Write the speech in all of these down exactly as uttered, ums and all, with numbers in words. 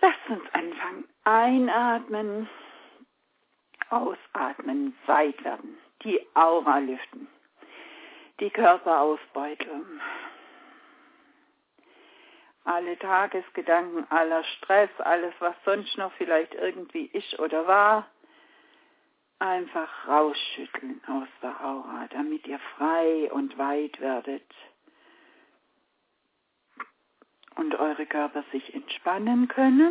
Lasst uns anfangen. Einatmen, ausatmen, weit werden, die Aura lüften, die Körper ausbeuteln. Alle Tagesgedanken, aller Stress, alles, was sonst noch vielleicht irgendwie ist oder war, einfach rausschütteln aus der Aura, damit ihr frei und weit werdet und eure Körper sich entspannen können.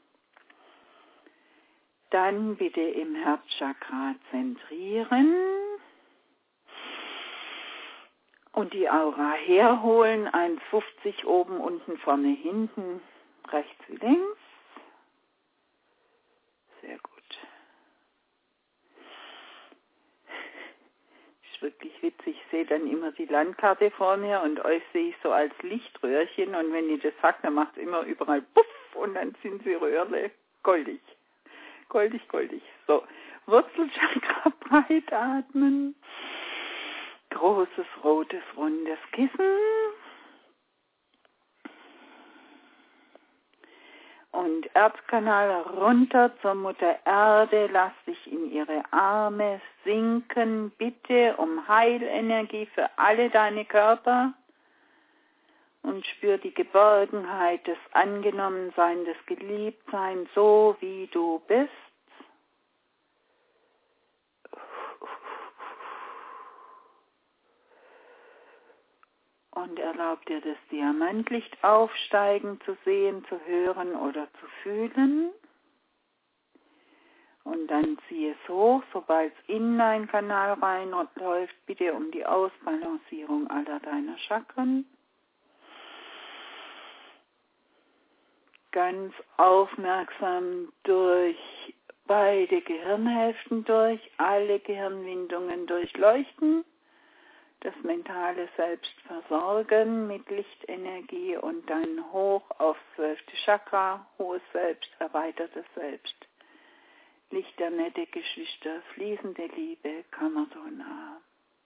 Dann bitte im Herzchakra zentrieren und die Aura herholen, eins fünfzig oben, unten, vorne, hinten, rechts wie links. Sehr gut. Ist wirklich witzig, ich sehe dann immer die Landkarte vor mir und euch sehe ich so als Lichtröhrchen und wenn ihr das sagt, dann macht es immer überall puff und dann sind sie Röhrle goldig. Goldig, goldig. So, Wurzelchakra breit atmen. Großes, rotes, rundes Kissen. Und Erdkanal runter zur Mutter Erde. Lass dich in ihre Arme sinken. Bitte um Heilenergie für alle deine Körper. Und spür die Geborgenheit, das Angenommensein, das Geliebtsein, so wie du bist. Und erlaub dir das Diamantlicht aufsteigen, zu sehen, zu hören oder zu fühlen. Und dann zieh es hoch, sobald es in deinen Kanal reinläuft, bitte um die Ausbalancierung aller deiner Chakren. Ganz aufmerksam durch beide Gehirnhälften durch, alle Gehirnwindungen durchleuchten, das mentale Selbst versorgen mit Lichtenergie und dann hoch aufs zwölfte Chakra, hohes Selbst, erweitertes Selbst. Licht der nette Geschwister, fließende Liebe, Kammertonar.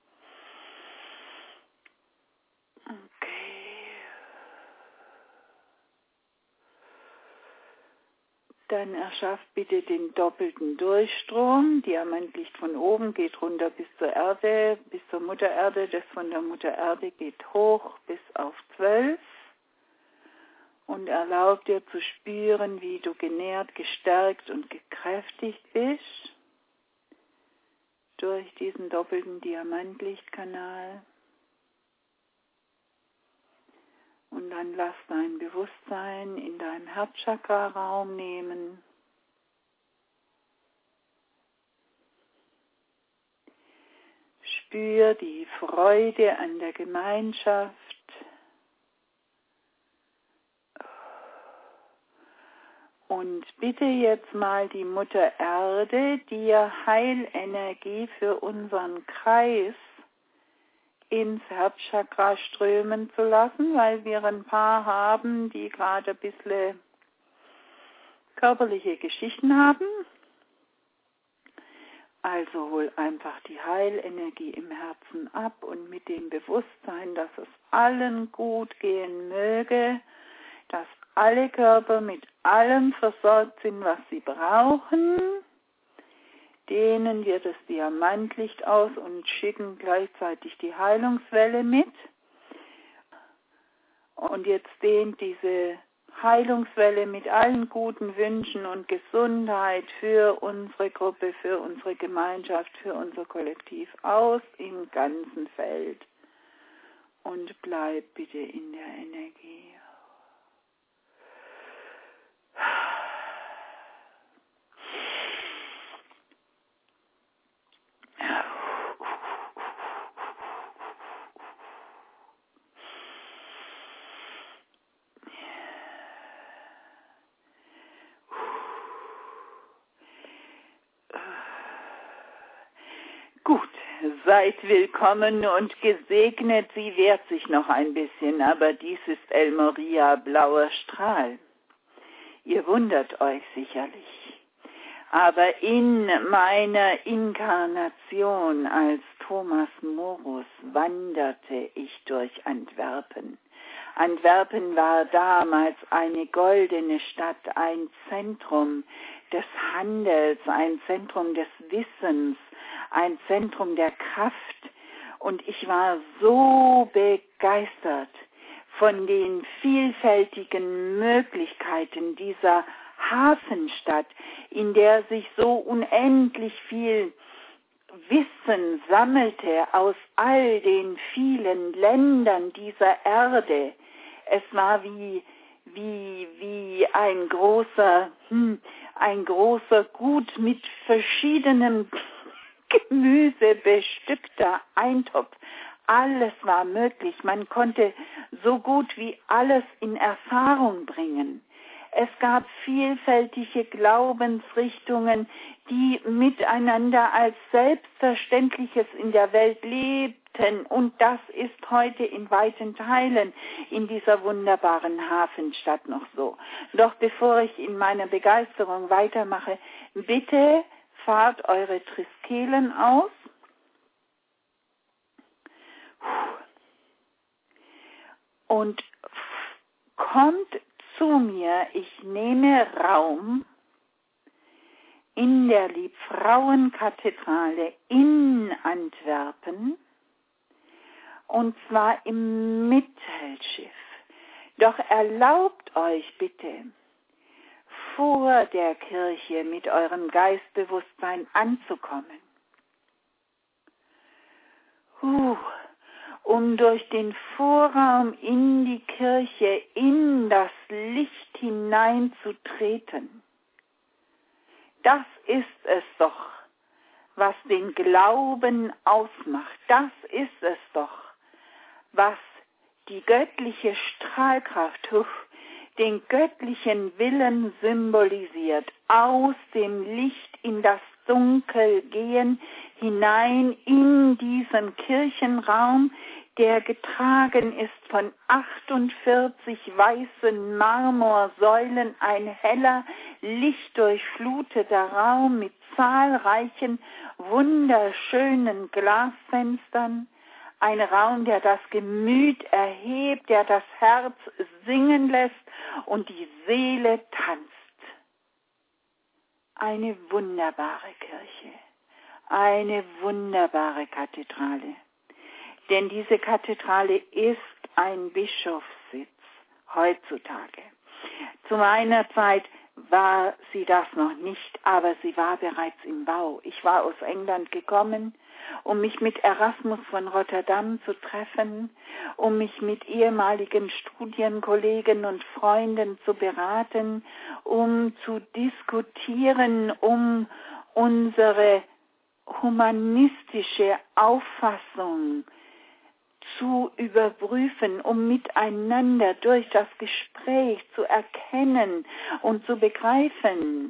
Okay. Dann erschafft bitte den doppelten Durchstrom. Diamantlicht von oben geht runter bis zur Erde, bis zur Mutter Erde. Das von der Mutter Erde geht hoch bis auf zwölf. Und erlaubt dir zu spüren, wie du genährt, gestärkt und gekräftigt bist durch diesen doppelten Diamantlichtkanal. Und dann lass dein Bewusstsein in deinem Herzchakra Raum nehmen. Spür die Freude an der Gemeinschaft. Und bitte jetzt mal die Mutter Erde, dir Heilenergie für unseren Kreis ins Herzchakra strömen zu lassen, weil wir ein paar haben, die gerade ein bisschen körperliche Geschichten haben. Also hol einfach die Heilenergie im Herzen ab und mit dem Bewusstsein, dass es allen gut gehen möge, dass alle Körper mit allem versorgt sind, was sie brauchen, dehnen wir das Diamantlicht aus und schicken gleichzeitig die Heilungswelle mit. Und jetzt dehnt diese Heilungswelle mit allen guten Wünschen und Gesundheit für unsere Gruppe, für unsere Gemeinschaft, für unser Kollektiv aus im ganzen Feld. Und bleib bitte in der Energie. Gut, seid willkommen und gesegnet, sie wehrt sich noch ein bisschen, aber dies ist El Moria, blauer Strahl. Ihr wundert euch sicherlich, aber in meiner Inkarnation als Thomas Morus wanderte ich durch Antwerpen, Antwerpen war damals eine goldene Stadt, ein Zentrum des Handels, ein Zentrum des Wissens, ein Zentrum der Kraft. Und ich war so begeistert von den vielfältigen Möglichkeiten dieser Hafenstadt, in der sich so unendlich viel Wissen sammelte aus all den vielen Ländern dieser Erde. Es war wie, wie, wie ein großer, hm, ein großer Gut mit verschiedenem Gemüse bestückter Eintopf. Alles war möglich. Man konnte so gut wie alles in Erfahrung bringen. Es gab vielfältige Glaubensrichtungen, die miteinander als Selbstverständliches in der Welt lebten. Und das ist heute in weiten Teilen in dieser wunderbaren Hafenstadt noch so. Doch bevor ich in meiner Begeisterung weitermache, bitte fahrt eure Triskelen aus. Und kommt zu mir, ich nehme Raum in der Liebfrauenkathedrale in Antwerpen, und zwar im Mittelschiff. Doch erlaubt euch bitte, vor der Kirche mit eurem Geistbewusstsein anzukommen. Uh, um durch den Vorraum in die Kirche, in das Licht hineinzutreten. Das ist es doch, was den Glauben ausmacht. Das ist es doch, was die göttliche Strahlkraft, den göttlichen Willen symbolisiert. Aus dem Licht in das Dunkel gehen, hinein in diesen Kirchenraum, der getragen ist von achtundvierzig weißen Marmorsäulen, ein heller, lichtdurchfluteter Raum mit zahlreichen, wunderschönen Glasfenstern, ein Raum, der das Gemüt erhebt, der das Herz singen lässt und die Seele tanzt. Eine wunderbare Kirche, eine wunderbare Kathedrale. Denn diese Kathedrale ist ein Bischofssitz heutzutage. Zu meiner Zeit war sie das noch nicht, aber sie war bereits im Bau. Ich war aus England gekommen, um mich mit Erasmus von Rotterdam zu treffen, um mich mit ehemaligen Studienkollegen und Freunden zu beraten, um zu diskutieren, um unsere humanistische Auffassung zu überprüfen, um miteinander durch das Gespräch zu erkennen und zu begreifen,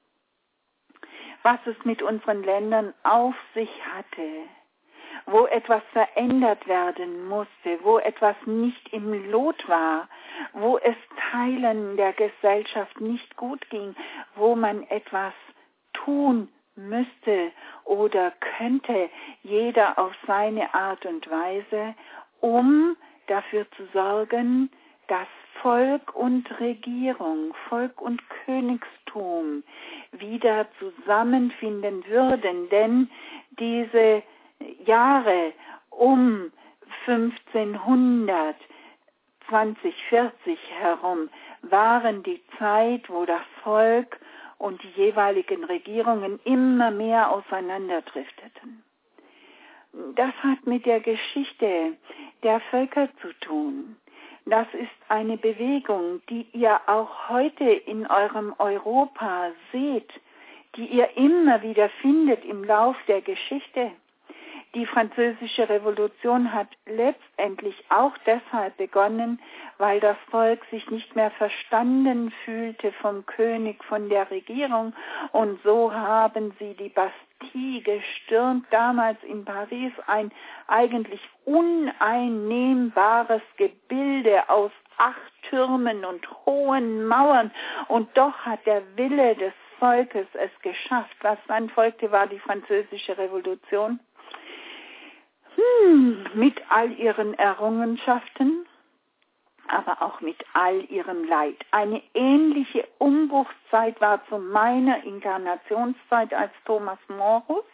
was es mit unseren Ländern auf sich hatte, wo etwas verändert werden musste, wo etwas nicht im Lot war, wo es Teilen der Gesellschaft nicht gut ging, wo man etwas tun müsste oder könnte, jeder auf seine Art und Weise, um dafür zu sorgen, dass Volk und Regierung, Volk und Königstum wieder zusammenfinden würden. Denn diese Jahre um fünfzehnhundert, zwanzig vierzig herum waren die Zeit, wo das Volk und die jeweiligen Regierungen immer mehr auseinanderdrifteten. Das hat mit der Geschichte der Völker zu tun. Das ist eine Bewegung, die ihr auch heute in eurem Europa seht, die ihr immer wieder findet im Lauf der Geschichte. Die Französische Revolution hat letztendlich auch deshalb begonnen, weil das Volk sich nicht mehr verstanden fühlte vom König, von der Regierung. Und so haben sie die Bastille gestürmt, damals in Paris, ein eigentlich uneinnehmbares Gebilde aus acht Türmen und hohen Mauern. Und doch hat der Wille des Volkes es geschafft. Was dann folgte, war die Französische Revolution. Hm, mit all ihren Errungenschaften aber auch mit all ihrem Leid. Eine ähnliche Umbruchszeit war zu meiner Inkarnationszeit als Thomas Morus,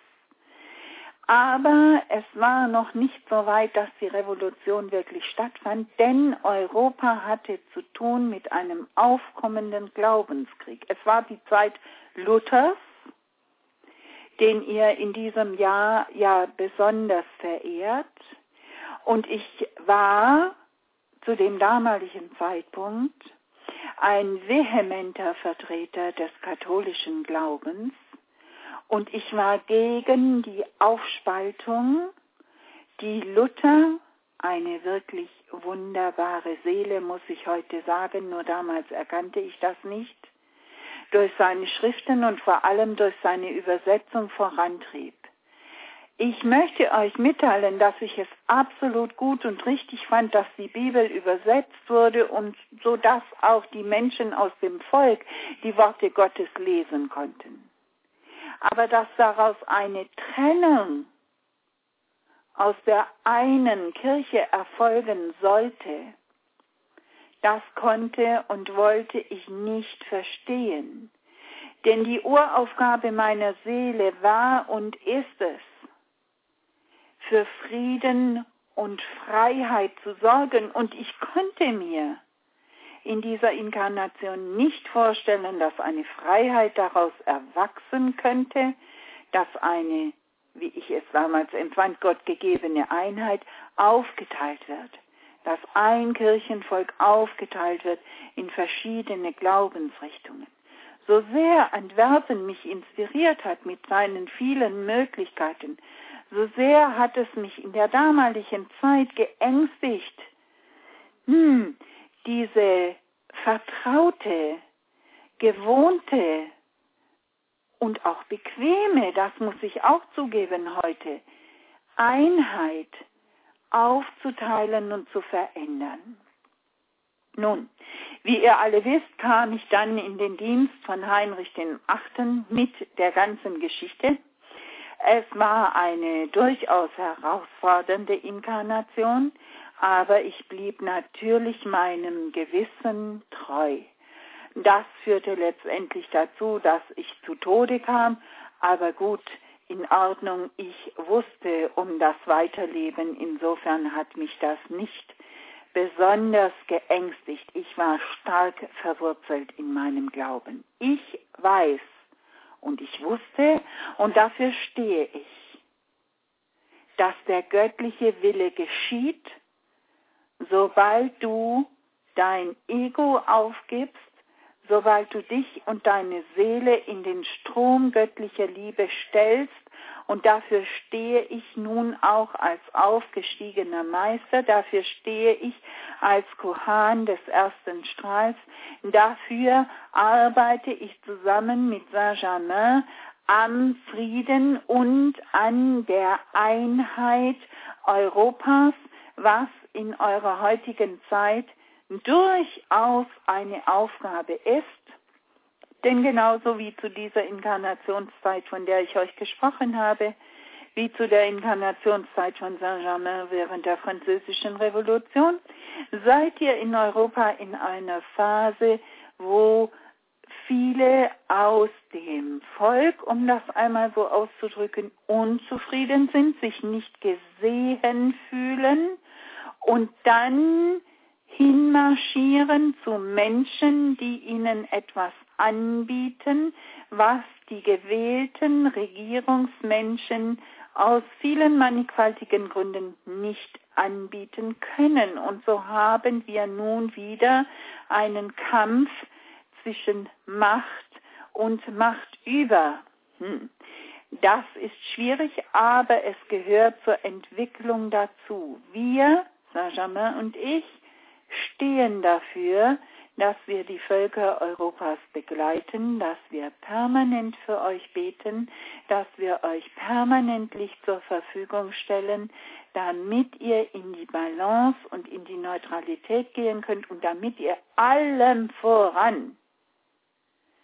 aber es war noch nicht so weit, dass die Revolution wirklich stattfand, denn Europa hatte zu tun mit einem aufkommenden Glaubenskrieg. Es war die Zeit Luthers, den ihr in diesem Jahr ja besonders verehrt. Und ich war zu dem damaligen Zeitpunkt ein vehementer Vertreter des katholischen Glaubens und ich war gegen die Aufspaltung, die Luther, eine wirklich wunderbare Seele, muss ich heute sagen, nur damals erkannte ich das nicht, durch seine Schriften und vor allem durch seine Übersetzung vorantrieb. Ich möchte euch mitteilen, dass ich es absolut gut und richtig fand, dass die Bibel übersetzt wurde und so dass auch die Menschen aus dem Volk die Worte Gottes lesen konnten. Aber dass daraus eine Trennung aus der einen Kirche erfolgen sollte, das konnte und wollte ich nicht verstehen. Denn die Uraufgabe meiner Seele war und ist es, für Frieden und Freiheit zu sorgen. Und ich konnte mir in dieser Inkarnation nicht vorstellen, dass eine Freiheit daraus erwachsen könnte, dass eine, wie ich es damals empfand, Gott gegebene Einheit aufgeteilt wird. Dass ein Kirchenvolk aufgeteilt wird in verschiedene Glaubensrichtungen. So sehr Antwerpen mich inspiriert hat mit seinen vielen Möglichkeiten, so sehr hat es mich in der damaligen Zeit geängstigt, hm, diese vertraute, gewohnte und auch bequeme, das muss ich auch zugeben heute, Einheit aufzuteilen und zu verändern. Nun, wie ihr alle wisst, kam ich dann in den Dienst von Heinrich der Achte mit der ganzen Geschichte. Es war eine durchaus herausfordernde Inkarnation, aber ich blieb natürlich meinem Gewissen treu. Das führte letztendlich dazu, dass ich zu Tode kam, aber gut, in Ordnung, ich wusste um das Weiterleben, insofern hat mich das nicht besonders geängstigt. Ich war stark verwurzelt in meinem Glauben. Ich weiß und ich wusste, und dafür stehe ich, dass der göttliche Wille geschieht, sobald du dein Ego aufgibst, sobald du dich und deine Seele in den Strom göttlicher Liebe stellst, und dafür stehe ich nun auch als aufgestiegener Meister, dafür stehe ich als Kohan des ersten Strahls, dafür arbeite ich zusammen mit Saint-Germain am Frieden und an der Einheit Europas, was in eurer heutigen Zeit durchaus eine Aufgabe ist. Denn genauso wie zu dieser Inkarnationszeit, von der ich euch gesprochen habe, wie zu der Inkarnationszeit von Saint-Germain während der Französischen Revolution, seid ihr in Europa in einer Phase, wo viele aus dem Volk, um das einmal so auszudrücken, unzufrieden sind, sich nicht gesehen fühlen und dann hinmarschieren zu Menschen, die ihnen etwas anbieten, was die gewählten Regierungsmenschen aus vielen mannigfaltigen Gründen nicht anbieten können. Und so haben wir nun wieder einen Kampf zwischen Macht und Machtüber. Hm. Das ist schwierig, aber es gehört zur Entwicklung dazu. Wir, Saint-Germain und ich, stehen dafür, dass wir die Völker Europas begleiten, dass wir permanent für euch beten, dass wir euch permanent Licht zur Verfügung stellen, damit ihr in die Balance und in die Neutralität gehen könnt und damit ihr allem voran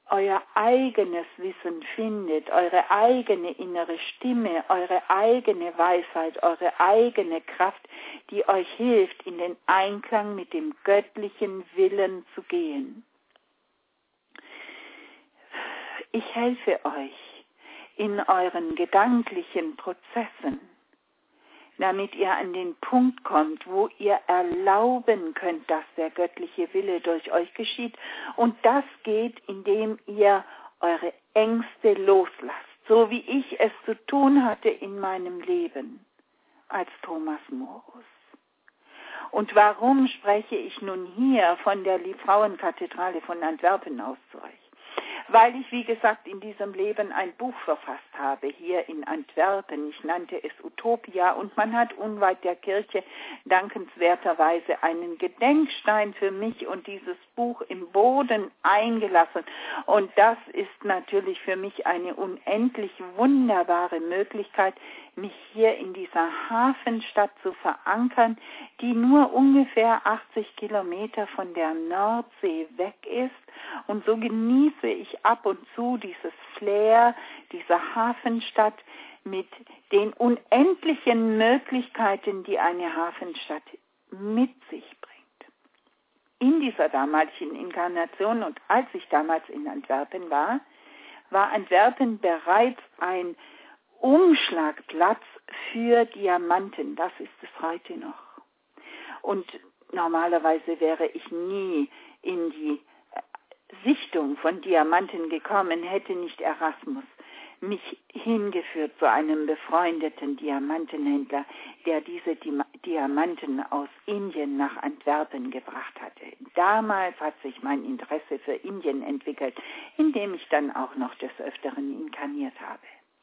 euer eigenes Wissen findet, eure eigene innere Stimme, eure eigene Weisheit, eure eigene Kraft, die euch hilft, in den Einklang mit dem göttlichen Willen zu gehen. Ich helfe euch in euren gedanklichen Prozessen, damit ihr an den Punkt kommt, wo ihr erlauben könnt, dass der göttliche Wille durch euch geschieht. Und das geht, indem ihr eure Ängste loslasst, so wie ich es zu tun hatte in meinem Leben als Thomas Morus. Und warum spreche ich nun hier von der Frauenkathedrale von Antwerpen aus zu euch? Weil ich, wie gesagt, in diesem Leben ein Buch verfasst habe, hier in Antwerpen. Ich nannte es Utopia, und man hat unweit der Kirche dankenswerterweise einen Gedenkstein für mich und dieses Buch im Boden eingelassen. Und das ist natürlich für mich eine unendlich wunderbare Möglichkeit, mich hier in dieser Hafenstadt zu verankern, die nur ungefähr achtzig Kilometer von der Nordsee weg ist. Und so genieße ich ab und zu dieses Flair dieser Hafenstadt mit den unendlichen Möglichkeiten, die eine Hafenstadt mit sich bringt. In dieser damaligen Inkarnation und als ich damals in Antwerpen war, war Antwerpen bereits ein Umschlagplatz für Diamanten. Das ist es heute noch. Und normalerweise wäre ich nie in die Sichtung von Diamanten gekommen, hätte nicht Erasmus mich hingeführt zu einem befreundeten Diamantenhändler, der diese Diamanten aus Indien nach Antwerpen gebracht hatte. Damals hat sich mein Interesse für Indien entwickelt, indem ich dann auch noch des Öfteren inkarniert habe.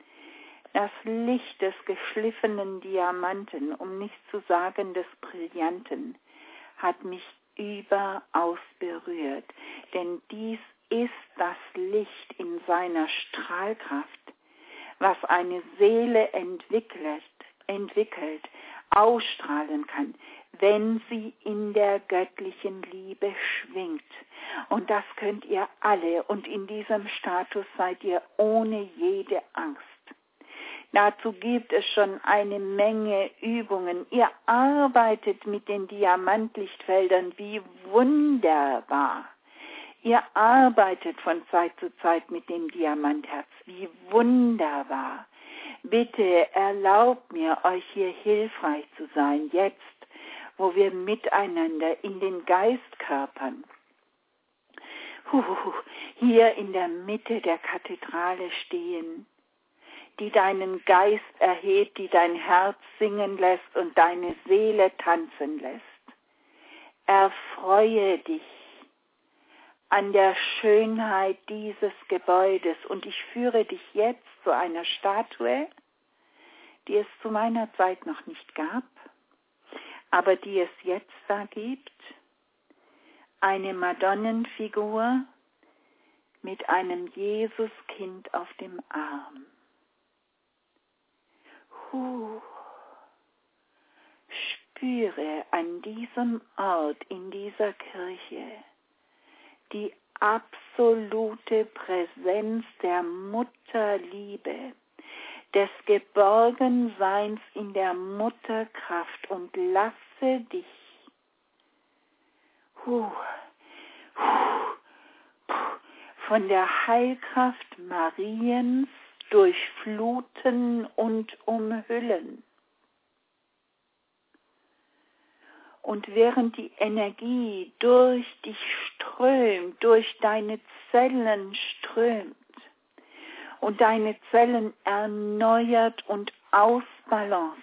Das Licht des geschliffenen Diamanten, um nicht zu sagen des Brillanten, hat mich überaus berührt, denn dies ist das Licht in seiner Strahlkraft, was eine Seele entwickelt, entwickelt, ausstrahlen kann, wenn sie in der göttlichen Liebe schwingt. Und das könnt ihr alle, und in diesem Status seid ihr ohne jede Angst. Dazu gibt es schon eine Menge Übungen. Ihr arbeitet mit den Diamantlichtfeldern, wie wunderbar. Ihr arbeitet von Zeit zu Zeit mit dem Diamantherz, wie wunderbar. Bitte erlaubt mir, euch hier hilfreich zu sein, jetzt, wo wir miteinander in den Geistkörpern, hier in der Mitte der Kathedrale stehen, die deinen Geist erhebt, die dein Herz singen lässt und deine Seele tanzen lässt. Erfreue dich an der Schönheit dieses Gebäudes, und ich führe dich jetzt zu einer Statue, die es zu meiner Zeit noch nicht gab, aber die es jetzt da gibt. Eine Madonnenfigur mit einem Jesuskind auf dem Arm. Huh. Spüre an diesem Ort, in dieser Kirche, die absolute Präsenz der Mutterliebe, des Geborgenseins in der Mutterkraft, und lasse dich huh, huh, von der Heilkraft Mariens durchfluten und umhüllen. Und während die Energie durch dich strömt, durch deine Zellen strömt und deine Zellen erneuert und ausbalanciert,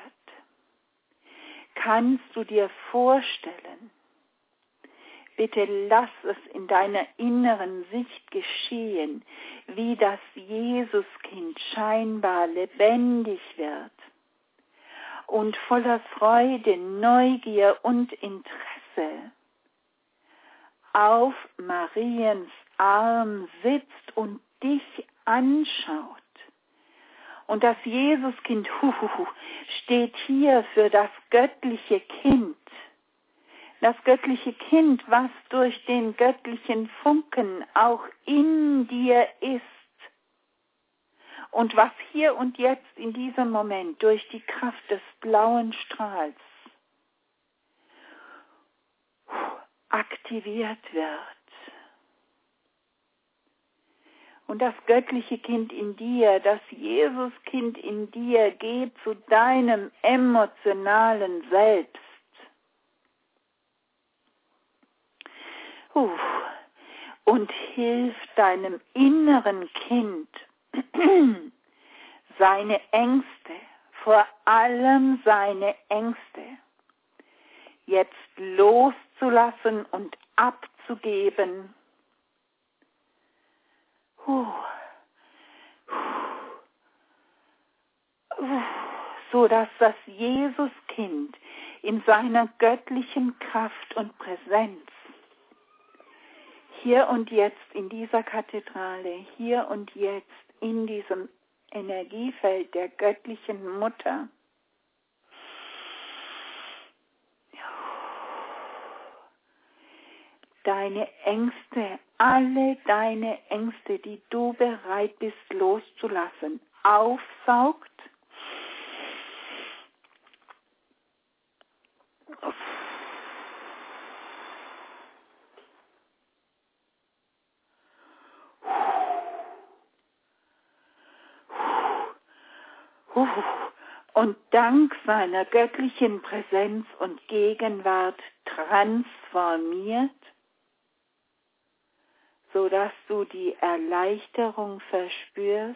kannst du dir vorstellen, bitte lass es in deiner inneren Sicht geschehen, wie das Jesuskind scheinbar lebendig wird und voller Freude, Neugier und Interesse auf Mariens Arm sitzt und dich anschaut. Und das Jesuskind hu, hu, hu, steht hier für das göttliche Kind, Das göttliche Kind, was durch den göttlichen Funken auch in dir ist und was hier und jetzt in diesem Moment durch die Kraft des blauen Strahls aktiviert wird. Und das göttliche Kind in dir, das Jesuskind in dir geht zu deinem emotionalen Selbst. Und hilft deinem inneren Kind, seine Ängste, vor allem seine Ängste, jetzt loszulassen und abzugeben, so dass das Jesuskind in seiner göttlichen Kraft und Präsenz hier und jetzt in dieser Kathedrale, hier und jetzt in diesem Energiefeld der göttlichen Mutter deine Ängste, alle deine Ängste, die du bereit bist loszulassen, aufsaugt und dank seiner göttlichen Präsenz und Gegenwart transformiert, sodass du die Erleichterung verspürst,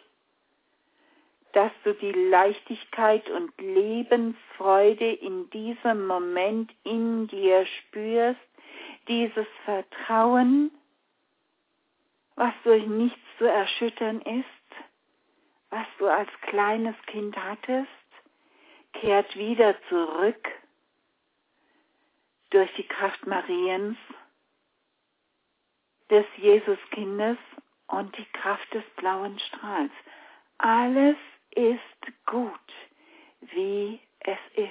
dass du die Leichtigkeit und Lebensfreude in diesem Moment in dir spürst, dieses Vertrauen, was durch nichts zu erschüttern ist, was du als kleines Kind hattest, kehrt wieder zurück durch die Kraft Mariens, des Jesuskindes und die Kraft des blauen Strahls. Alles ist gut, wie es ist.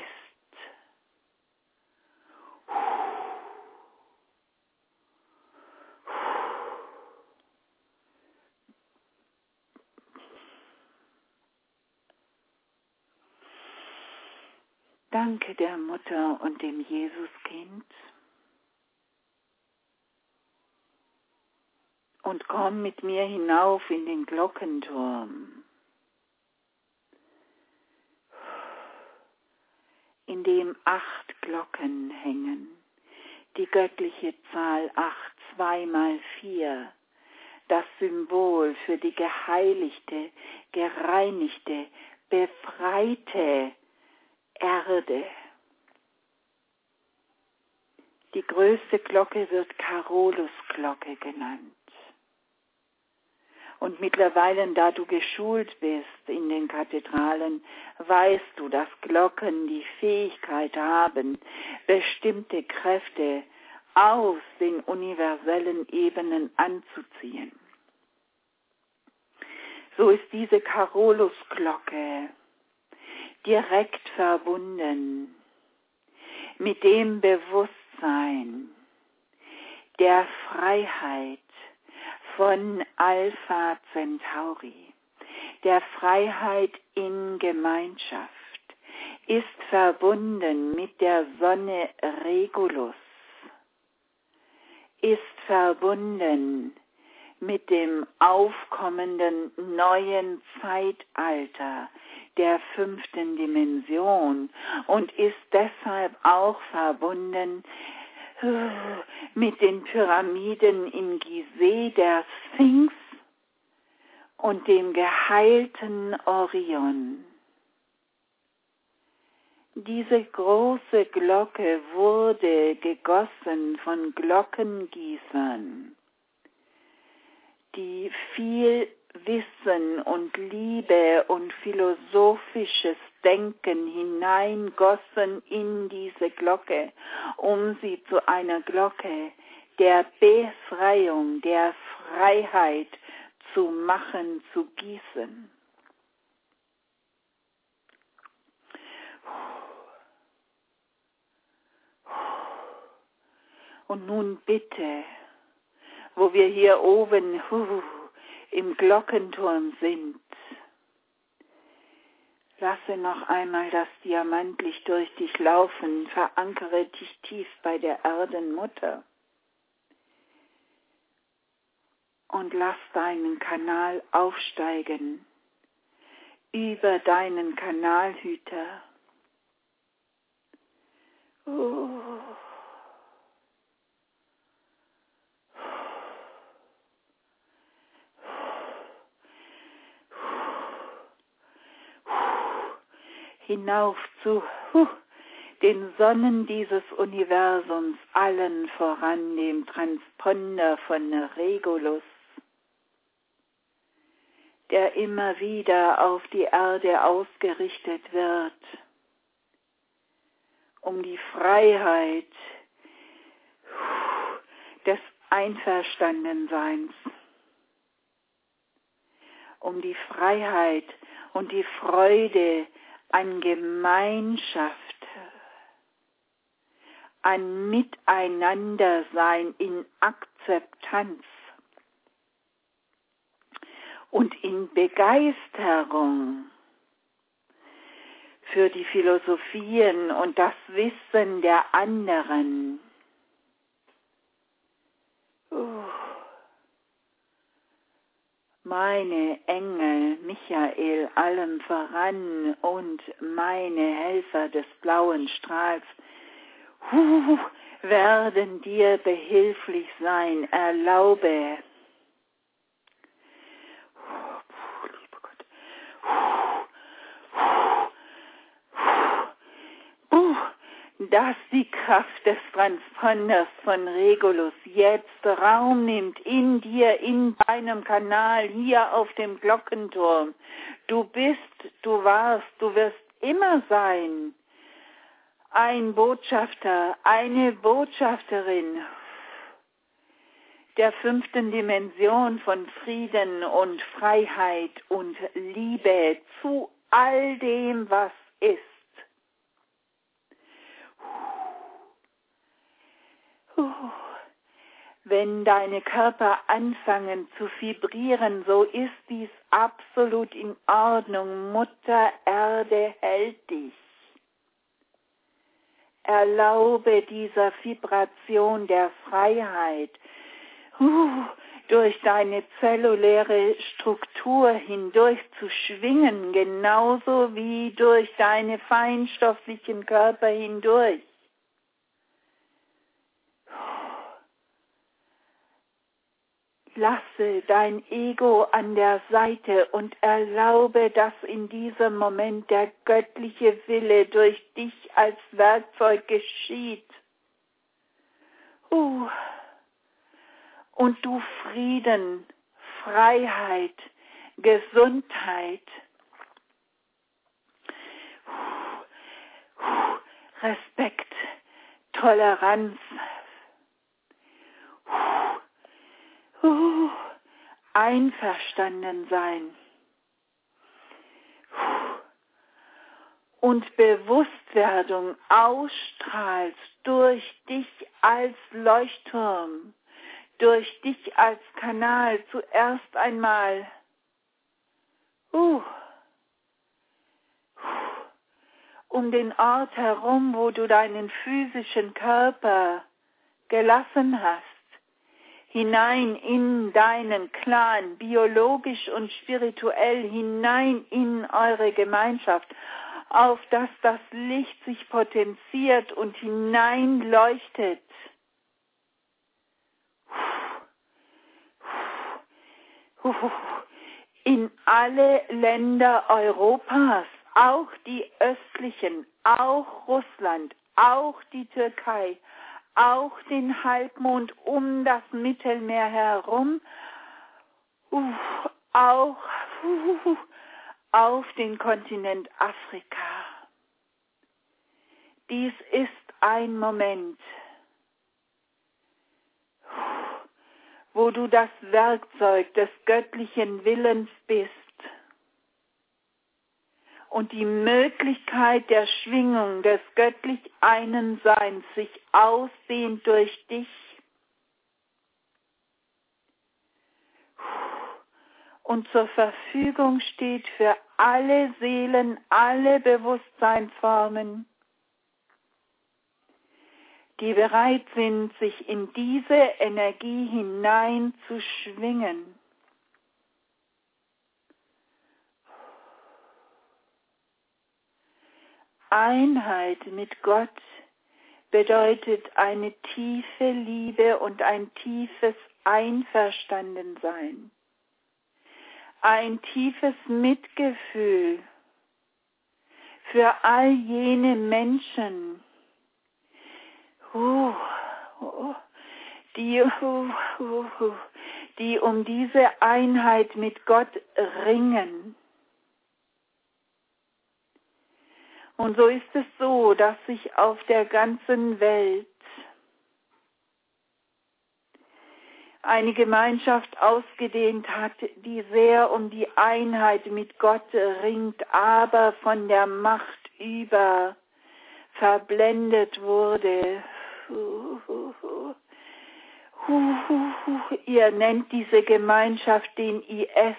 Danke der Mutter und dem Jesuskind und komm mit mir hinauf in den Glockenturm, in dem acht Glocken hängen, die göttliche Zahl acht, zwei mal vier, das Symbol für die geheiligte, gereinigte, befreite Erde. Die größte Glocke wird Carolus-Glocke genannt. Und mittlerweile, da du geschult bist in den Kathedralen, weißt du, dass Glocken die Fähigkeit haben, bestimmte Kräfte aus den universellen Ebenen anzuziehen. So ist diese Carolus-Glocke direkt verbunden mit dem Bewusstsein der Freiheit von Alpha Centauri, der Freiheit in Gemeinschaft, ist verbunden mit der Sonne Regulus, ist verbunden mit dem aufkommenden neuen Zeitalter der fünften Dimension und ist deshalb auch verbunden mit den Pyramiden in Gizeh, der Sphinx und dem geheilten Orion. Diese große Glocke wurde gegossen von Glockengießern, die viel Wissen und Liebe und philosophisches Denken hineingossen in diese Glocke, um sie zu einer Glocke der Befreiung, der Freiheit zu machen, zu gießen. Und nun bitte, wo wir hier oben uh, im Glockenturm sind, lasse noch einmal das Diamantlicht durch dich laufen, verankere dich tief bei der Erdenmutter und lass deinen Kanal aufsteigen über deinen Kanalhüter. Oh. Hinauf zu huh, den Sonnen dieses Universums, allen voran dem Transponder von Regulus, der immer wieder auf die Erde ausgerichtet wird, um die Freiheit des Einverstandenseins, um die Freiheit und die Freude an Gemeinschaft, an Miteinandersein in Akzeptanz und in Begeisterung für die Philosophien und das Wissen der anderen. Uh. Meine Engel, Michael allem voran und meine Helfer des blauen Strahls, uh, werden dir behilflich sein. Erlaube, oh, lieber Gott, uh, uh, dass die Kraft des Transponders von Regulus jetzt Raum nimmt in dir, in deinem Kanal, hier auf dem Glockenturm. Du bist, du warst, du wirst immer sein. Ein Botschafter, eine Botschafterin der fünften Dimension von Frieden und Freiheit und Liebe zu all dem, was ist. Wenn deine Körper anfangen zu vibrieren, so ist dies absolut in Ordnung. Mutter Erde hält dich. Erlaube dieser Vibration der Freiheit uh, durch deine zelluläre Struktur hindurch zu schwingen, genauso wie durch deine feinstofflichen Körper hindurch. Lasse dein Ego an der Seite und erlaube, dass in diesem Moment der göttliche Wille durch dich als Werkzeug geschieht. Uh. Und du Frieden, Freiheit, Gesundheit, uh. Uh. Respekt, Toleranz, Uh, einverstanden sein und Bewusstwerdung ausstrahlst durch dich als Leuchtturm, durch dich als Kanal zuerst einmal uh, um den Ort herum, wo du deinen physischen Körper gelassen hast, hinein in deinen Clan, biologisch und spirituell hinein in eure Gemeinschaft, auf dass das Licht sich potenziert und hineinleuchtet. In alle Länder Europas, auch die östlichen, auch Russland, auch die Türkei, auch den Halbmond um das Mittelmeer herum, uh, auch uh, auf den Kontinent Afrika. Dies ist ein Moment, wo du das Werkzeug des göttlichen Willens bist und die Möglichkeit der Schwingung des göttlich einen Seins sich ausdehnt durch dich und zur Verfügung steht für alle Seelen, alle Bewusstseinsformen, die bereit sind, sich in diese Energie hinein zu schwingen. Einheit mit Gott bedeutet eine tiefe Liebe und ein tiefes Einverstandensein, ein tiefes Mitgefühl für all jene Menschen, uh, uh, die, uh, uh, uh, die um diese Einheit mit Gott ringen. Und so ist es so, dass sich auf der ganzen Welt eine Gemeinschaft ausgedehnt hat, die sehr um die Einheit mit Gott ringt, aber von der Macht über verblendet wurde. Ihr nennt diese Gemeinschaft den I S.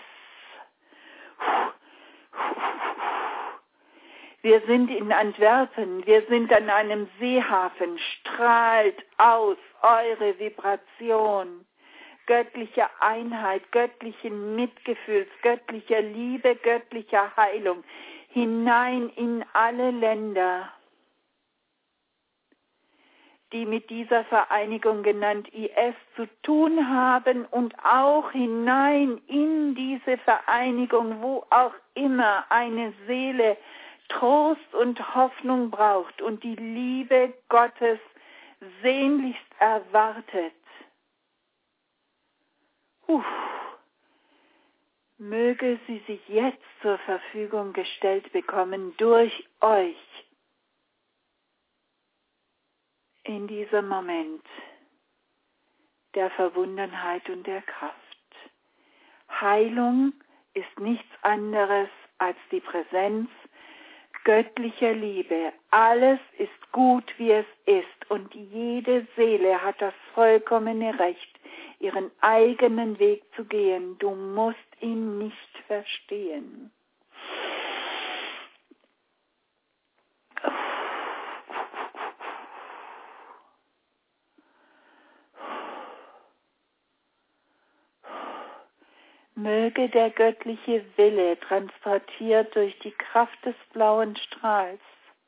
Wir sind in Antwerpen, wir sind an einem Seehafen, strahlt aus eure Vibration, göttliche Einheit, göttlichen Mitgefühls, göttlicher Liebe, göttlicher Heilung, hinein in alle Länder, die mit dieser Vereinigung genannt I S zu tun haben und auch hinein in diese Vereinigung, wo auch immer eine Seele Trost und Hoffnung braucht und die Liebe Gottes sehnlichst erwartet. Uff. Möge sie sich jetzt zur Verfügung gestellt bekommen durch euch in diesem Moment der Verwundenheit und der Kraft. Heilung ist nichts anderes als die Präsenz göttlicher Liebe. Alles ist gut, wie es ist, und jede Seele hat das vollkommene Recht, ihren eigenen Weg zu gehen. Du musst ihn nicht verstehen. Möge der göttliche Wille, transportiert durch die Kraft des blauen Strahls,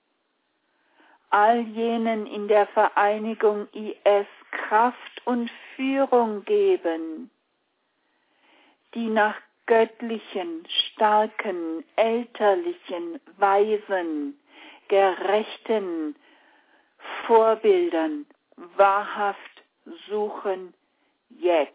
all jenen in der Vereinigung I S Kraft und Führung geben, die nach göttlichen, starken, elterlichen, weisen, gerechten Vorbildern wahrhaft suchen jetzt.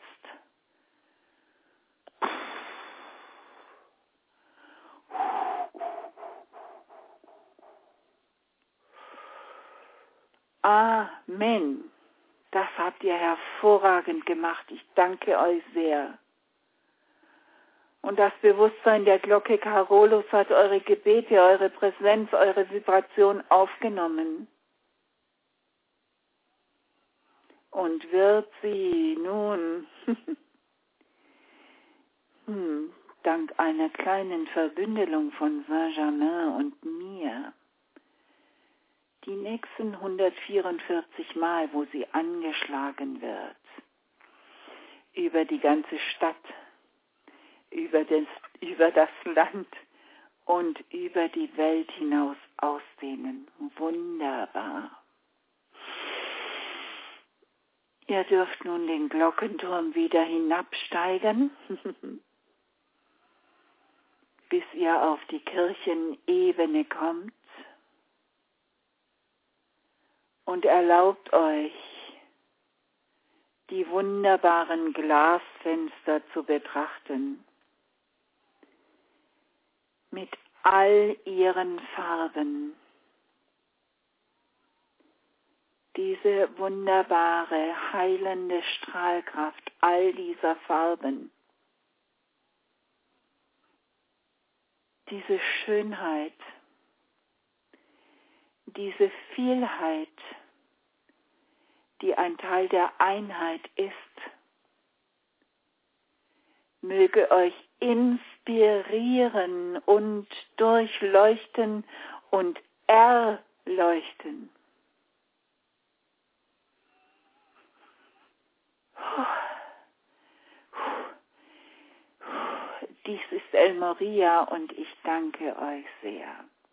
Amen. Das habt ihr hervorragend gemacht. Ich danke euch sehr. Und das Bewusstsein der Glocke Carolus hat eure Gebete, eure Präsenz, eure Vibration aufgenommen. Und wird sie nun, hm, dank einer kleinen Verbündelung von Saint-Germain und mir, die nächsten hundertvierundvierzig Mal, wo sie angeschlagen wird, über die ganze Stadt, über das, über das Land und über die Welt hinaus ausdehnen. Wunderbar. Ihr dürft nun den Glockenturm wieder hinabsteigen, bis ihr auf die Kirchenebene kommt. Und erlaubt euch, die wunderbaren Glasfenster zu betrachten, mit all ihren Farben. Diese wunderbare, heilende Strahlkraft all dieser Farben diese Schönheit, diese Vielheit, die ein Teil der Einheit ist, möge euch inspirieren und durchleuchten und erleuchten. Dies ist El Moria und ich danke euch sehr.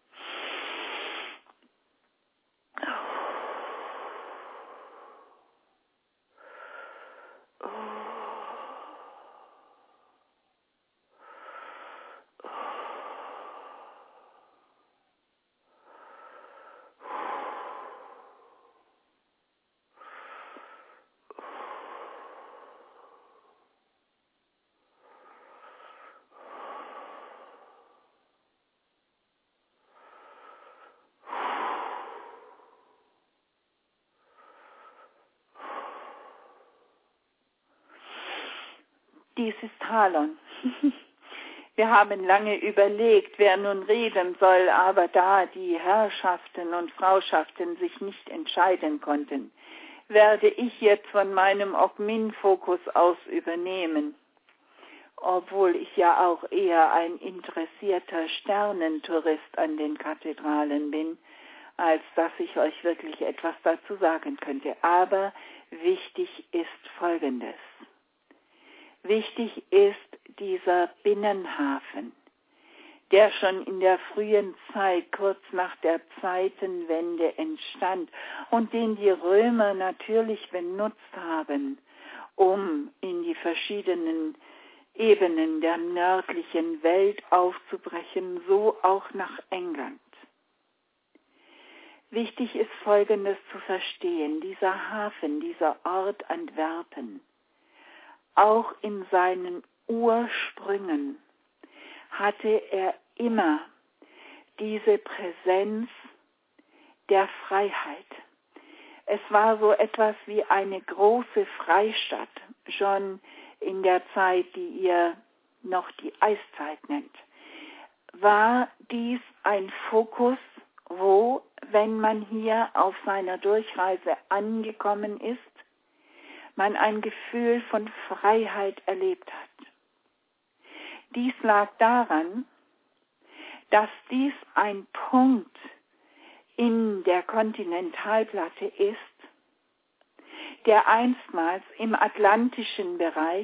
Dies ist Halon. Wir haben lange überlegt, wer nun reden soll, aber da die Herrschaften und Frauschaften sich nicht entscheiden konnten, werde ich jetzt von meinem Ogmin-Fokus aus übernehmen, obwohl ich ja auch eher ein interessierter Sternentourist an den Kathedralen bin, als dass ich euch wirklich etwas dazu sagen könnte. Aber wichtig ist Folgendes. Wichtig ist dieser Binnenhafen, der schon in der frühen Zeit, kurz nach der Zeitenwende entstand und den die Römer natürlich benutzt haben, um in die verschiedenen Ebenen der nördlichen Welt aufzubrechen, so auch nach England. Wichtig ist Folgendes zu verstehen: Dieser Hafen, dieser Ort Antwerpen, auch in seinen Ursprüngen hatte er immer diese Präsenz der Freiheit. Es war so etwas wie eine große Freistadt, schon in der Zeit, die ihr noch die Eiszeit nennt. War dies ein Fokus, wo, wenn man hier auf seiner Durchreise angekommen ist, man ein Gefühl von Freiheit erlebt hat. Dies lag daran, dass dies ein Punkt in der Kontinentalplatte ist, der einstmals im atlantischen Bereich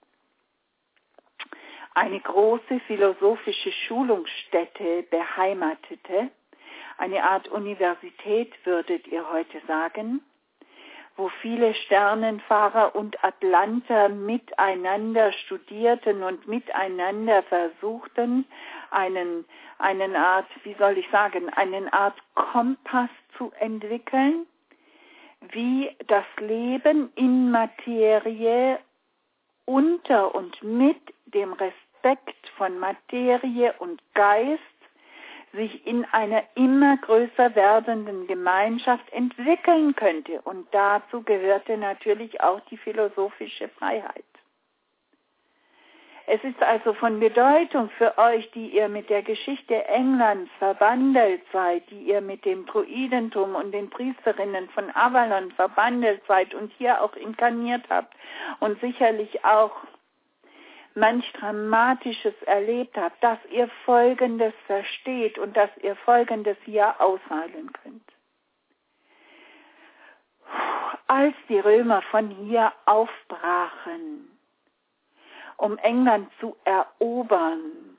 eine große philosophische Schulungsstätte beheimatete, eine Art Universität, würdet ihr heute sagen, wo viele Sternenfahrer und Atlanter miteinander studierten und miteinander versuchten, einen, einen Art, wie soll ich sagen, eine Art Kompass zu entwickeln, wie das Leben in Materie unter und mit dem Respekt von Materie und Geist sich in einer immer größer werdenden Gemeinschaft entwickeln könnte. Und dazu gehörte natürlich auch die philosophische Freiheit. Es ist also von Bedeutung für euch, die ihr mit der Geschichte Englands verbandelt seid, die ihr mit dem Druidentum und den Priesterinnen von Avalon verbandelt seid und hier auch inkarniert habt und sicherlich auch manch Dramatisches erlebt habt, dass ihr Folgendes versteht und dass ihr Folgendes hier aushalten könnt. Als die Römer von hier aufbrachen, um England zu erobern,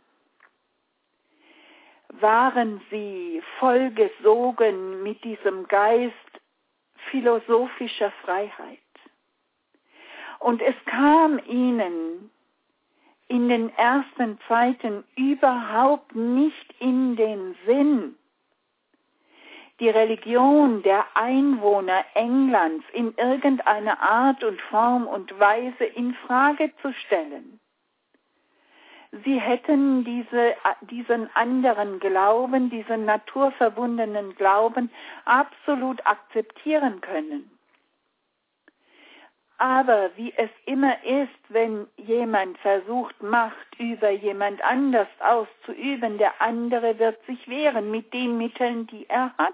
waren sie vollgesogen mit diesem Geist philosophischer Freiheit. Und es kam ihnen in den ersten Zeiten überhaupt nicht in den Sinn, die Religion der Einwohner Englands in irgendeiner Art und Form und Weise in Frage zu stellen. Sie hätten diese, diesen anderen Glauben, diesen naturverbundenen Glauben absolut akzeptieren können. Aber wie es immer ist, wenn jemand versucht, Macht über jemand anders auszuüben, der andere wird sich wehren mit den Mitteln, die er hat.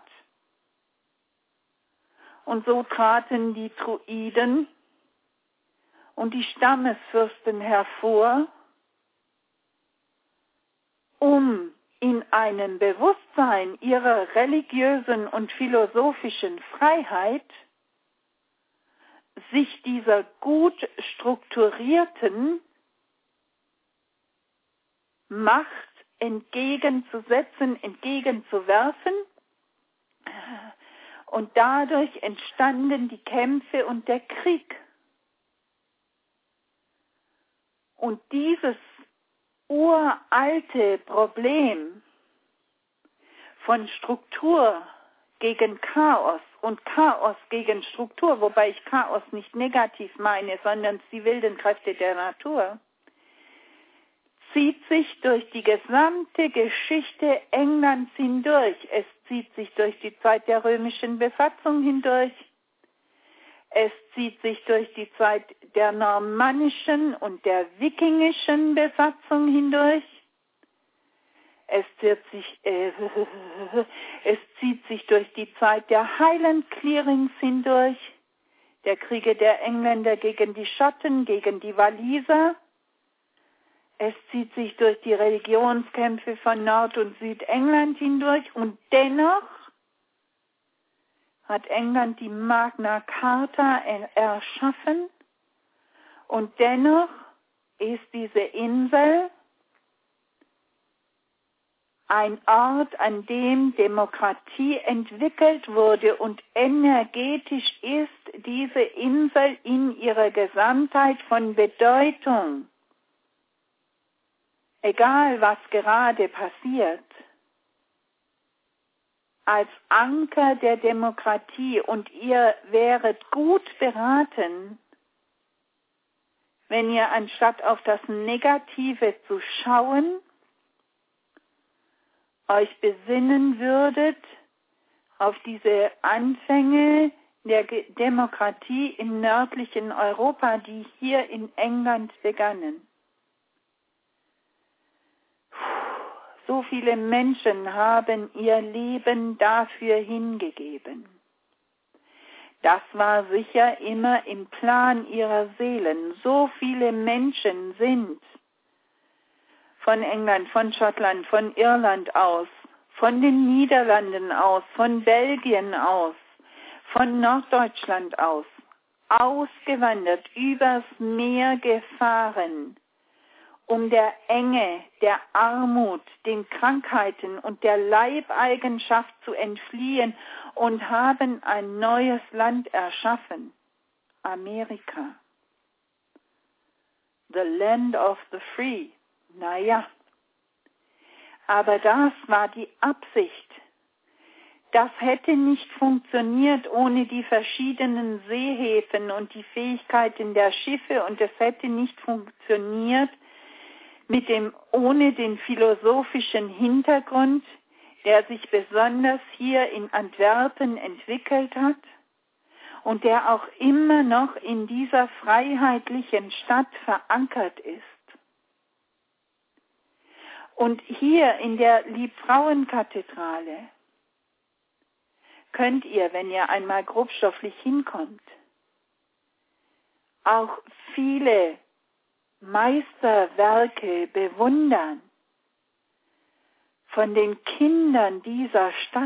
Und so traten die Druiden und die Stammesfürsten hervor, um in einem Bewusstsein ihrer religiösen und philosophischen Freiheit sich dieser gut strukturierten Macht entgegenzusetzen, entgegenzuwerfen. Und dadurch entstanden die Kämpfe und der Krieg. Und dieses uralte Problem von Struktur gegen Chaos und Chaos gegen Struktur, wobei ich Chaos nicht negativ meine, sondern die wilden Kräfte der Natur, zieht sich durch die gesamte Geschichte Englands hindurch. Es zieht sich durch die Zeit der römischen Besatzung hindurch. Es zieht sich durch die Zeit der normannischen und der wikingischen Besatzung hindurch. Es zieht sich, äh, es zieht sich durch die Zeit der Highland Clearings hindurch, der Kriege der Engländer gegen die Schotten, gegen die Waliser. Es zieht sich durch die Religionskämpfe von Nord- und Südengland hindurch und dennoch hat England die Magna Carta erschaffen und dennoch ist diese Insel ein Ort, an dem Demokratie entwickelt wurde und energetisch ist diese Insel in ihrer Gesamtheit von Bedeutung. Egal, was gerade passiert, als Anker der Demokratie, und ihr wäret gut beraten, wenn ihr anstatt auf das Negative zu schauen, euch besinnen würdet auf diese Anfänge der Demokratie im nördlichen Europa, die hier in England begannen. So viele Menschen haben ihr Leben dafür hingegeben. Das war sicher immer im Plan ihrer Seelen. So viele Menschen sind von England, von Schottland, von Irland aus, von den Niederlanden aus, von Belgien aus, von Norddeutschland aus, ausgewandert, übers Meer gefahren, um der Enge, der Armut, den Krankheiten und der Leibeigenschaft zu entfliehen und haben ein neues Land erschaffen, Amerika. The land of the free. Naja, aber das war die Absicht. Das hätte nicht funktioniert ohne die verschiedenen Seehäfen und die Fähigkeiten der Schiffe, und es hätte nicht funktioniert mit dem, ohne den philosophischen Hintergrund, der sich besonders hier in Antwerpen entwickelt hat und der auch immer noch in dieser freiheitlichen Stadt verankert ist. Und hier in der Liebfrauenkathedrale könnt ihr, wenn ihr einmal grobstofflich hinkommt, auch viele Meisterwerke bewundern von den Kindern dieser Stadt.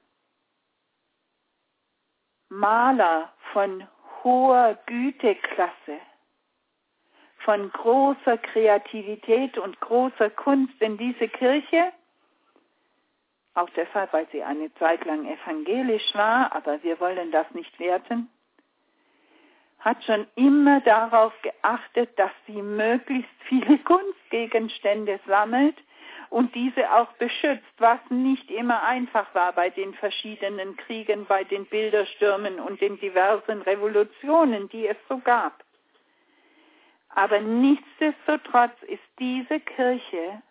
Maler von hoher Güteklasse, von großer Kreativität und großer Kunst. Denn diese Kirche, auch deshalb, weil sie eine Zeit lang evangelisch war, aber wir wollen das nicht werten, hat schon immer darauf geachtet, dass sie möglichst viele Kunstgegenstände sammelt und diese auch beschützt, was nicht immer einfach war bei den verschiedenen Kriegen, bei den Bilderstürmen und den diversen Revolutionen, die es so gab. Aber nichtsdestotrotz ist diese Kirche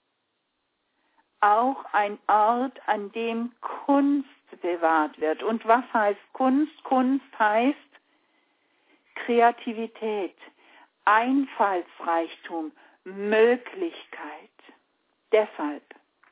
auch ein Ort, an dem Kunst bewahrt wird. Und was heißt Kunst? Kunst heißt Kreativität, Einfallsreichtum, Möglichkeit. Deshalb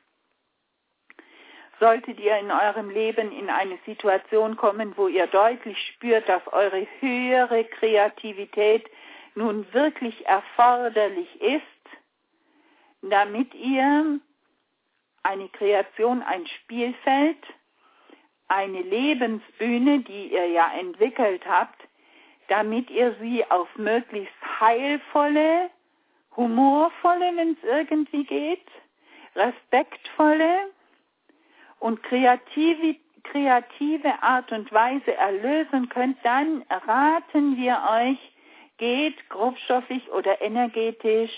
solltet ihr in eurem Leben in eine Situation kommen, wo ihr deutlich spürt, dass eure höhere Kreativität nun wirklich erforderlich ist, damit ihr eine Kreation, ein Spielfeld, eine Lebensbühne, die ihr ja entwickelt habt, damit ihr sie auf möglichst heilvolle, humorvolle, wenn es irgendwie geht, respektvolle und kreative, kreative Art und Weise erlösen könnt, dann raten wir euch, geht grobstofflich oder energetisch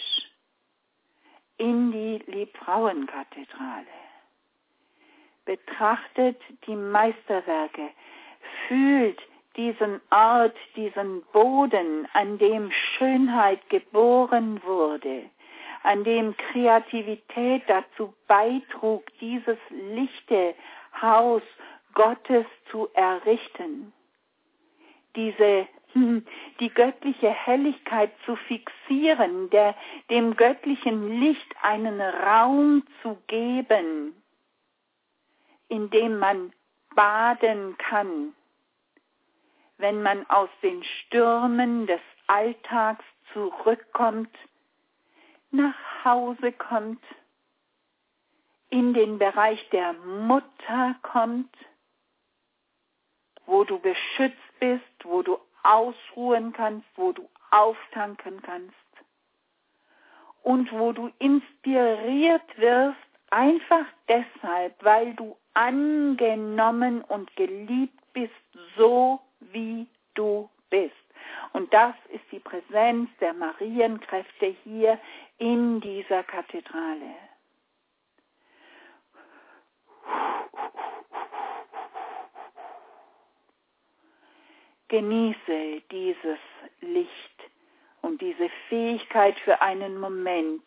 in die Liebfrauenkathedrale. Betrachtet die Meisterwerke, fühlt diesen Ort, diesen Boden, an dem Schönheit geboren wurde, an dem Kreativität dazu beitrug, dieses lichte Haus Gottes zu errichten. Diese, die göttliche Helligkeit zu fixieren, der, dem göttlichen Licht einen Raum zu geben, in dem man baden kann, wenn man aus den Stürmen des Alltags zurückkommt, nach Hause kommt, in den Bereich der Mutter kommt, wo du beschützt bist, wo du ausruhen kannst, wo du auftanken kannst und wo du inspiriert wirst, einfach deshalb, weil du angenommen und geliebt bist, so wie du bist. Und das ist die Präsenz der Marienkräfte hier in dieser Kathedrale. Genieße dieses Licht und diese Fähigkeit für einen Moment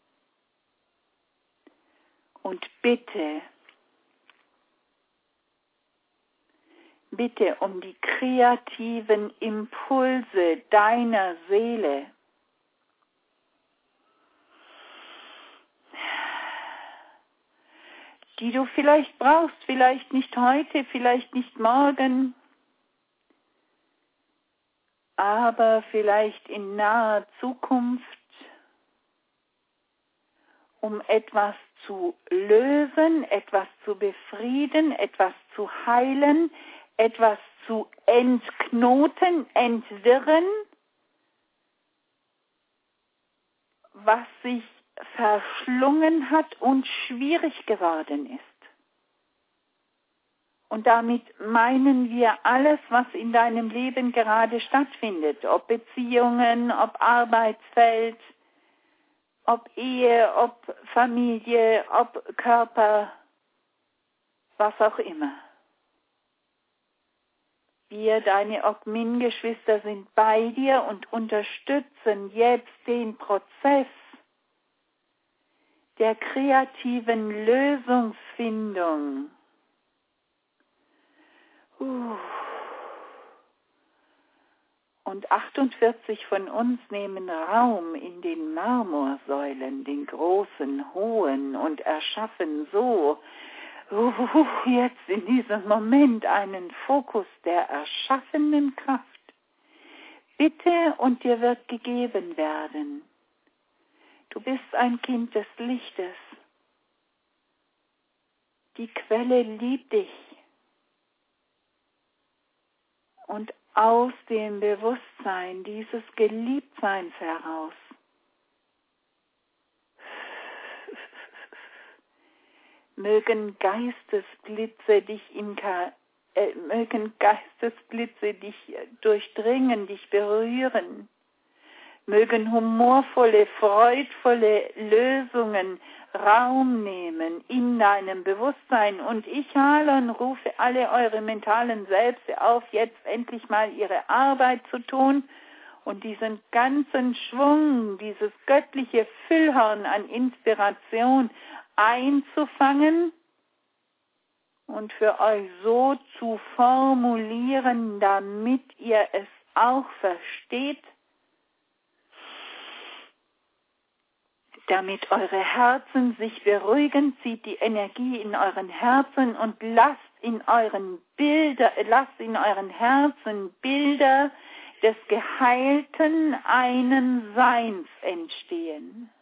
und bitte, bitte um die kreativen Impulse deiner Seele. Die du vielleicht brauchst, vielleicht nicht heute, vielleicht nicht morgen, aber vielleicht in naher Zukunft, um etwas zu lösen, etwas zu befrieden, etwas zu heilen, etwas zu entknoten, entwirren, was sich verschlungen hat und schwierig geworden ist. Und damit meinen wir alles, was in deinem Leben gerade stattfindet, ob Beziehungen, ob Arbeitsfeld, ob Ehe, ob Familie, ob Körper, was auch immer. Wir, deine Ogmin-Geschwister, sind bei dir und unterstützen jetzt den Prozess der kreativen Lösungsfindung. Uh. Und achtundvierzig von uns nehmen Raum in den Marmorsäulen, den großen, hohen, und erschaffen so uh, jetzt in diesem Moment einen Fokus der erschaffenden Kraft. Bitte, und dir wird gegeben werden. Du bist ein Kind des Lichtes. Die Quelle liebt dich. Und aus dem Bewusstsein dieses Geliebtseins heraus mögen Geistesblitze dich in äh, mögen Geistesblitze dich durchdringen, dich berühren. Mögen humorvolle, freudvolle Lösungen Raum nehmen in deinem Bewusstsein. Und ich, Halon, rufe alle eure mentalen Selbste auf, jetzt endlich mal ihre Arbeit zu tun und diesen ganzen Schwung, dieses göttliche Füllhorn an Inspiration einzufangen und für euch so zu formulieren, damit ihr es auch versteht, damit eure Herzen sich beruhigen, zieht die Energie in euren Herzen und lasst in euren Bilder, lasst in euren Herzen Bilder des geheilten einen Seins entstehen.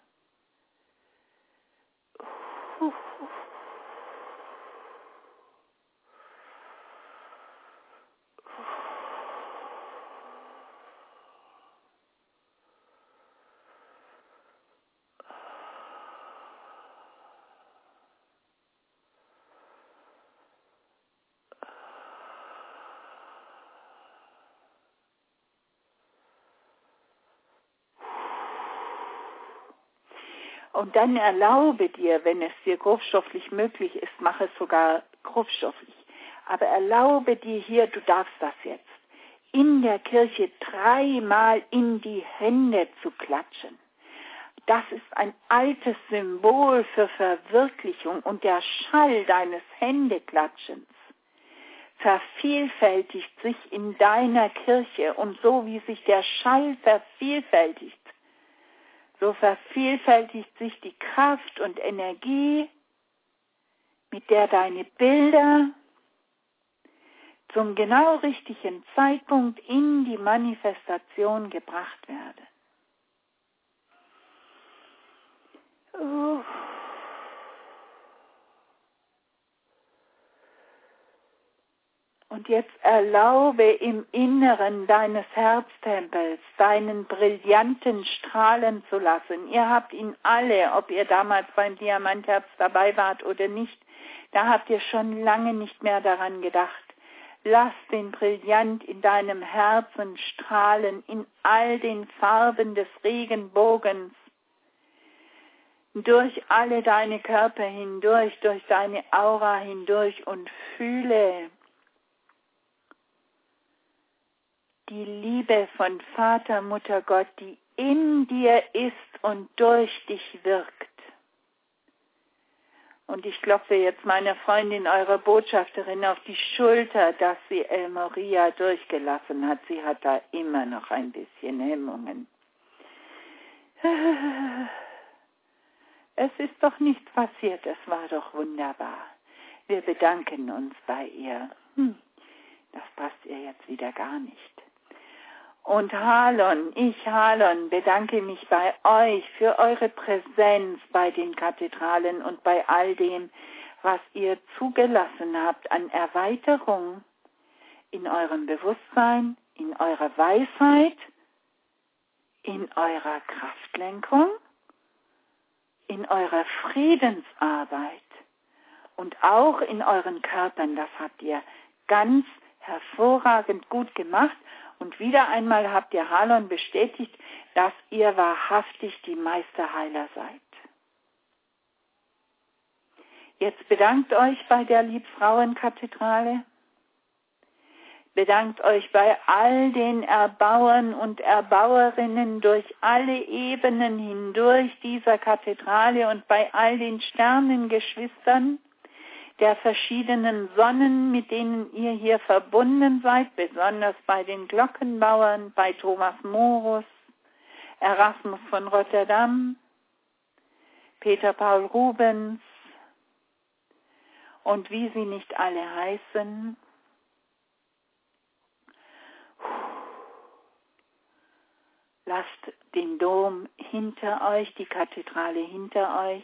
Und dann erlaube dir, wenn es dir grobstofflich möglich ist, mach es sogar grobstofflich, aber erlaube dir hier, du darfst das jetzt, in der Kirche dreimal in die Hände zu klatschen. Das ist ein altes Symbol für Verwirklichung und der Schall deines Händeklatschens vervielfältigt sich in deiner Kirche und so wie sich der Schall vervielfältigt, so vervielfältigt sich die Kraft und Energie, mit der deine Bilder zum genau richtigen Zeitpunkt in die Manifestation gebracht werden. Uh. Und jetzt erlaube im Inneren deines Herztempels deinen brillanten strahlen zu lassen. Ihr habt ihn alle, ob ihr damals beim Diamantherz dabei wart oder nicht, da habt ihr schon lange nicht mehr daran gedacht. Lass den Brillant in deinem Herzen strahlen, in all den Farben des Regenbogens, durch alle deine Körper hindurch, durch deine Aura hindurch und fühle die Liebe von Vater, Mutter, Gott, die in dir ist und durch dich wirkt. Und ich klopfe jetzt meiner Freundin, eurer Botschafterin, auf die Schulter, dass sie El Moria durchgelassen hat. Sie hat da immer noch ein bisschen Hemmungen. Es ist doch nichts passiert, es war doch wunderbar. Wir bedanken uns bei ihr. Hm, das passt ihr jetzt wieder gar nicht. Und Halon, ich Halon, bedanke mich bei euch für eure Präsenz bei den Kathedralen und bei all dem, was ihr zugelassen habt an Erweiterung in eurem Bewusstsein, in eurer Weisheit, in eurer Kraftlenkung, in eurer Friedensarbeit und auch in euren Körpern. Das habt ihr ganz hervorragend gut gemacht. Und wieder einmal habt ihr Halon bestätigt, dass ihr wahrhaftig die Meisterheiler seid. Jetzt bedankt euch bei der Liebfrauenkathedrale. Bedankt euch bei all den Erbauern und Erbauerinnen durch alle Ebenen hindurch dieser Kathedrale und bei all den Sternengeschwistern der verschiedenen Sonnen, mit denen ihr hier verbunden seid, besonders bei den Glockenbauern, bei Thomas Morus, Erasmus von Rotterdam, Peter Paul Rubens und wie sie nicht alle heißen. Lasst den Dom hinter euch, die Kathedrale hinter euch.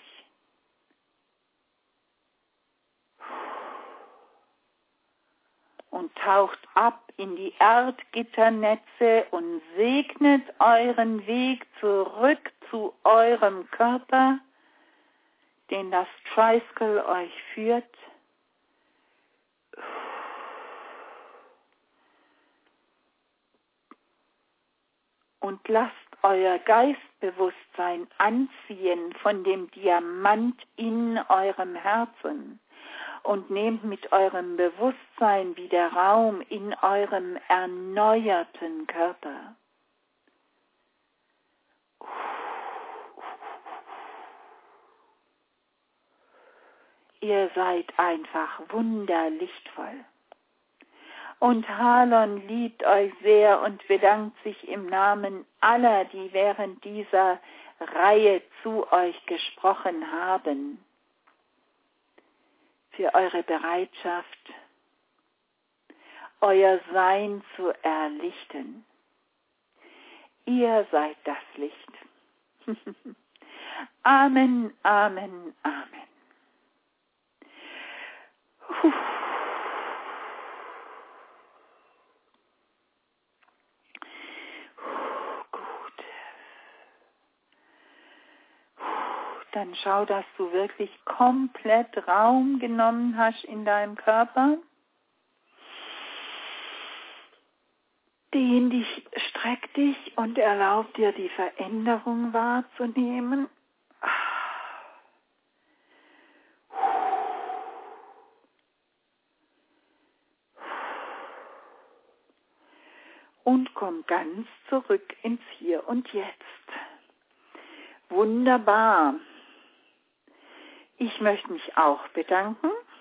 Und taucht ab in die Erdgitternetze und segnet euren Weg zurück zu eurem Körper, den das Tricycle euch führt. Und lasst euer Geistbewusstsein anziehen von dem Diamant in eurem Herzen. Und nehmt mit eurem Bewusstsein wieder Raum in eurem erneuerten Körper. Ihr seid einfach wunderlichtvoll. Und Halon liebt euch sehr und bedankt sich im Namen aller, die während dieser Reihe zu euch gesprochen haben, für eure Bereitschaft, euer Sein zu erlichten. Ihr seid das Licht. Amen, Amen, Amen. Puh. Gut. Dann schau, dass du wirklich komplett Raum genommen hast in deinem Körper. Dehn dich, streck dich und erlaub dir die Veränderung wahrzunehmen. Und komm ganz zurück ins Hier und Jetzt. Wunderbar. Ich möchte mich auch bedanken